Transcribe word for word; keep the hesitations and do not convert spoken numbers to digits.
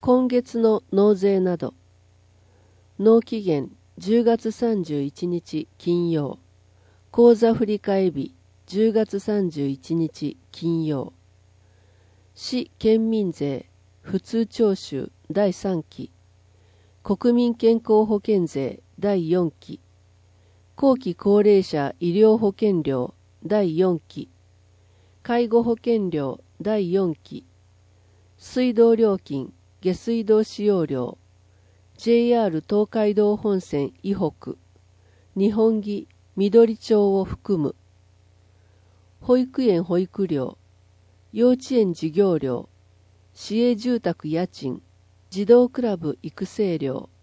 今月の納税など。納期限じゅうがつさんじゅういちにち金曜。口座振替日じゅうがつさんじゅういちにち金曜。市県民税普通徴収だいさんき。国民健康保険税だいよんき。後期高齢者医療保険料だいよんき。介護保険料だいよんき。水道料金下水道使用料 ジェイアール 東海道本線以北日本木緑町を含む保育園保育料幼稚園授業料市営住宅家賃児童クラブ育成料